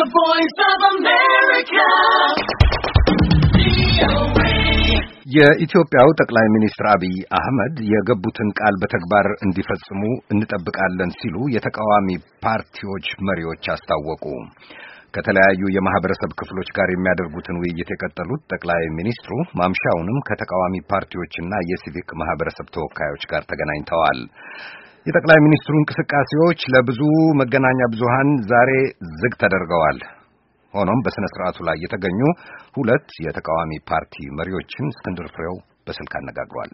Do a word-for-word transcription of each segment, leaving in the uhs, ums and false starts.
The Voice of America. የኢትዮጵያው ጠቅላይ ሚኒስትር አብይ አህመድ የገቡትን ቃል በተግባር እንዲፈጽሙ እንጠብቃለን ሲሉ የተቃዋሚ ፓርቲዎች መሪዎች አስታወቁ። ከተለያዩ የማህበረሰብ ክፍሎች ጋር የሚያደርጉትን ውይይት የቀጠሉት ጠቅላይ ሚኒስትሩ ማምሻውንም ከተቃዋሚ ፓርቲዎችና የሲቪክ ማህበረሰብ ተወካዮች ጋር ተገናኝተዋል። የጠቅላይ ሚኒስትሩ እንቅስቃሴዎች ለብዙ መገናኛ ብዙሃን ዛሬ ዝግ ተደርገዋል። ሆኖም በስነ ስርዓቱ ላይ የተገኙ ሁለት የተቃዋሚ ፓርቲ መሪዎችን እስክንድር ፍሬው በስልክ አነጋግሯል።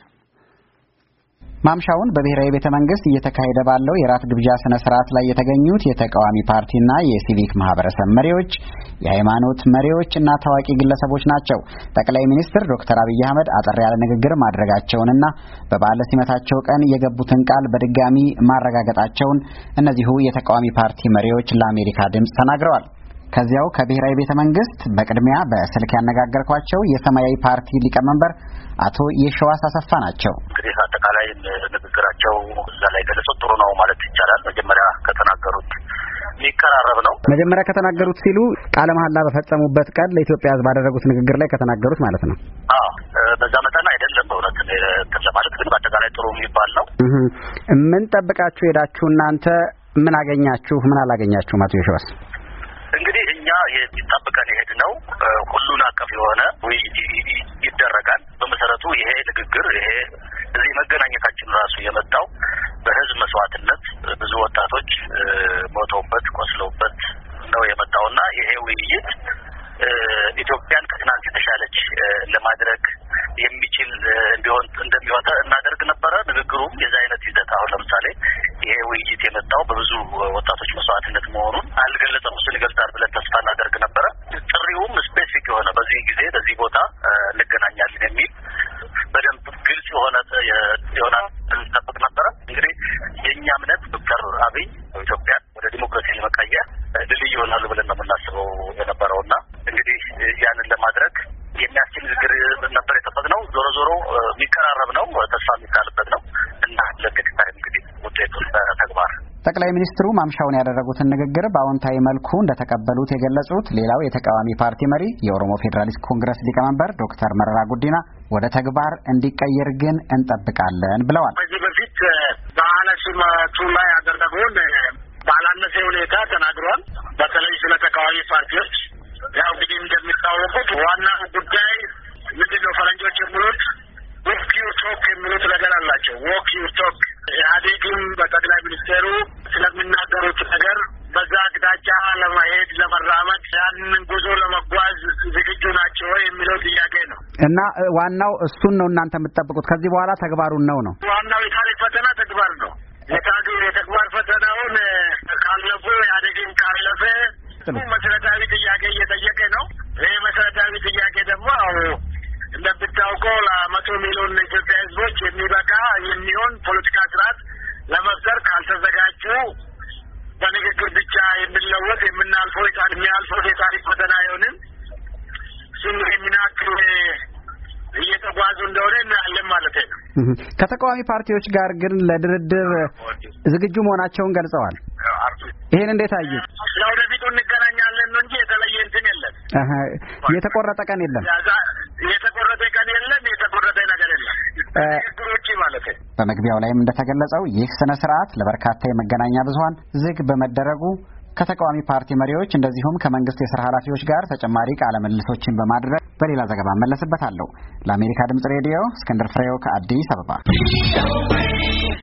ማምሻውን በብሔራዊ ቤተ መንግስት እየተካሄደ ባለው የራት ግብዣ ስነ ስርዓት ላይ የተገኙት የተቃዋሚ ፓርቲና የሲቪክ ማህበረሰብ መሪዎች፣ የሃይማኖት መሪዎችና ታዋቂ ግለሰቦች ናቸው። ጠቅላይ ሚኒስትር ዶክተር አብይ አህመድ አጠር ያለ ንግግር ማድረጋቸውንና በበዓለ ሲመታቸው ቀን የገቡትን ቃል በድጋሚ ማረጋገጣቸውን እነዚሁ የተቃዋሚ ፓርቲ መሪዎች ለአሜሪካ ድምጽ ተናግረዋል። ከዚያው ከብሔራዊ ቤተ መንግስት በቅድሚያ በስልክ ያነጋገርኳቸው የሰማያዊ ፓርቲ ሊቀመንበር አቶ የሸዋስ አሰፋ ናቸው። እንግዲህ አጠቃላይ ንግግራቸው እዛ ላይ ገለጹት ጥሩ ነው ማለት ይቻላል። መጀመሪያ ከተናገሩት የሚቀራረብ ነው። መጀመሪያ ከተናገሩት ሲሉ ቃለ መሐላ በፈጸሙበት ቀን ለኢትዮጵያ ሕዝብ ባደረጉት ንግግር ላይ ከተናገሩት ማለት ነው። አዎ በዛ መጠን አይደለም በእውነት ለማለት ግን በአጠቃላይ ጥሩ የሚባል ነው። ምን ጠብቃችሁ ሄዳችሁ እናንተ ምን አገኛችሁ? ምን አላገኛችሁ? አቶ የሸዋስ እንግዲህ እኛ የሚጠብቀን ይሄድ ነው ሁሉን አቀፍ የሆነ ውይይት ይደረጋል። በመሰረቱ ይሄ ንግግር ይሄ እዚህ መገናኘታችን ራሱ የመጣው በህዝብ መስዋዕትነት ብዙ ወጣቶች ሞተውበት ቆስለውበት ነው የመጣውና ይሄ ውይይት ኢትዮጵያን ከትናንት የተሻለች ለማድረግ የሚችል እንዲሆን እንደሚወጣ እናደርግ ነበረ። ንግግሩም የዛ አይነት ይዘት አሁን ለምሳሌ ይሄ ውይይት የመጣው በብዙ ወጣቶች መስዋዕትነት መሆኑን አልገለጸም። እሱን ይገልጻል ብለን ተስፋ እናደርግ ነበረ። ጥሪውም ስፔሲፊክ የሆነ በዚህ ጊዜ በዚህ ቦታ እንገናኛለን የሚል በደንብ ግልጽ የሆነ የሆነ እንጠብቅ ነበረ። እንግዲህ የእኛ እምነት ዶክተር አብይ ኢትዮጵያን ወደ ዲሞክራሲ ለመቀየር ድልድይ ይሆናሉ ብለን ነው የምናስበው የነበረውና እንግዲህ ያንን ለማድረግ የሚያስችል ንግግር ነበር የጠበቅነው። ዞሮ ዞሮ የሚቀራረብ ነው፣ ተስፋ የሚጣልበት ነው እና ለገጣይ እንግዲህ ውጤቱን በተግባር ጠቅላይ ሚኒስትሩ ማምሻውን ያደረጉትን ንግግር በአዎንታዊ መልኩ እንደተቀበሉት የገለጹት ሌላው የተቃዋሚ ፓርቲ መሪ የኦሮሞ ፌዴራሊስት ኮንግረስ ሊቀመንበር ዶክተር መረራ ጉዲና ወደ ተግባር እንዲቀየር ግን እንጠብቃለን ብለዋል። ከዚህ በፊት በዓለ ሲመቱ ላይ ያደረገውን ባላነሰ ሁኔታ ተናግሯል። በተለይ ስለ ተቃዋሚ ፓርቲዎች ያው እንግዲህ እንደሚታወቁት ዋና ጉዳይ ምንድነው ፈረንጆች የሚሉት ዎክ ዩር ቶክ የሚሉት ነገር አላቸው። ዎክ ዩር ቶክ ኢህአዴግም በጠቅላይ ሚኒስትሩ ስለሚናገሩት ነገር በዛ አቅጣጫ ለመሄድ ለመራመድ ያንን ጉዞ ለመጓዝ ዝግጁ ናቸው ወይ የሚለው ጥያቄ ነው እና ዋናው እሱን ነው እናንተ የምትጠብቁት። ከዚህ በኋላ ተግባሩን ነው ነው ዋናው የታሪክ ፈተና ተግባር ነው። የተግባር ፈተናውን ካለፉ ኢህአዴግን ካለፈ መሰረታዊ ጥያቄ እየጠየቀ ነው። ይህ መሰረታዊ ጥያቄ ደግሞ እንደምታውቀው ለመቶ ሚሊዮን ኢትዮጵያ ሕዝቦች የሚበቃ የሚሆን ፖለቲካ ስርዓት ለመፍጠር ካልተዘጋጁ በንግግር ብቻ የሚለወጥ የምናልፈው የሚያልፈው የታሪክ ፈተና አይሆንም። እሱን የሚናክል እየተጓዙ እንደሆነ እናያለን ማለት ነው። ከተቃዋሚ ፓርቲዎች ጋር ግን ለድርድር ዝግጁ መሆናቸውን ገልጸዋል። ይሄን እንዴት አዩት? ለወደፊቱ እንገናኛለን ነው እንጂ የተለየ እንትን የለም። አሃ የተቆረጠ ቀን የለም። የተቆረጠ ቀን የለም። የተቆረጠ ነገር የለም። ንግግሮች ማለት ነው። በመግቢያው ላይም እንደተገለጸው ይህ ስነ ስርዓት ለበርካታ የመገናኛ ብዙሃን ዝግ በመደረጉ ከተቃዋሚ ፓርቲ መሪዎች እንደዚሁም ከመንግስት የሥራ ኃላፊዎች ጋር ተጨማሪ ቃለ ምልልሶችን በማድረግ በሌላ ዘገባ መለስበታለሁ። ለአሜሪካ ድምጽ ሬዲዮ እስክንድር ፍሬው ከአዲስ አበባ